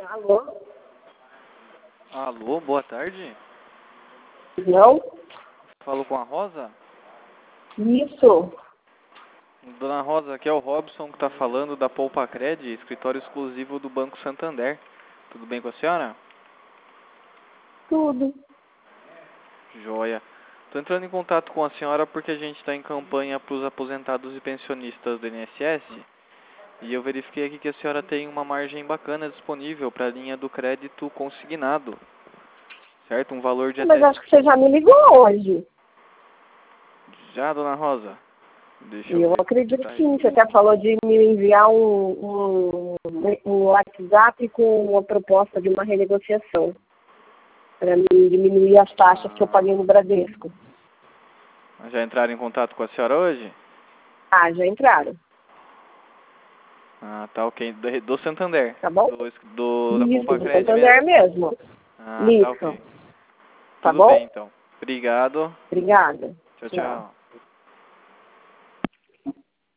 Alô? Alô, boa tarde. Não? Falo com a Rosa? Isso. Dona Rosa, aqui é o Robson que está falando da Poupa Cred, escritório exclusivo do Banco Santander. Tudo bem com a senhora? Tudo. Joia. Estou entrando em contato com a senhora porque a gente está em campanha para os aposentados e pensionistas do INSS. E eu verifiquei aqui que a senhora tem uma margem bacana disponível para a linha do crédito consignado. Certo? Um valor de Mas até... acho que você já me ligou hoje. Já, Dona Rosa? Deixa E eu eu ver acredito tá que sim. Você aqui. até falou de me enviar um WhatsApp com uma proposta de uma renegociação. Para me diminuir as taxas que eu paguei no Bradesco. Já entraram em contato com a senhora hoje? Ah, já entraram. Ah, tá ok. Do Santander. Tá bom? Da Isso, Poupa do Cred Santander mesmo. mesmo. Ah, tá Isso. ok. Tá Tudo bem bom? então. Obrigado. Obrigada. Tchau, Tchau. tchau.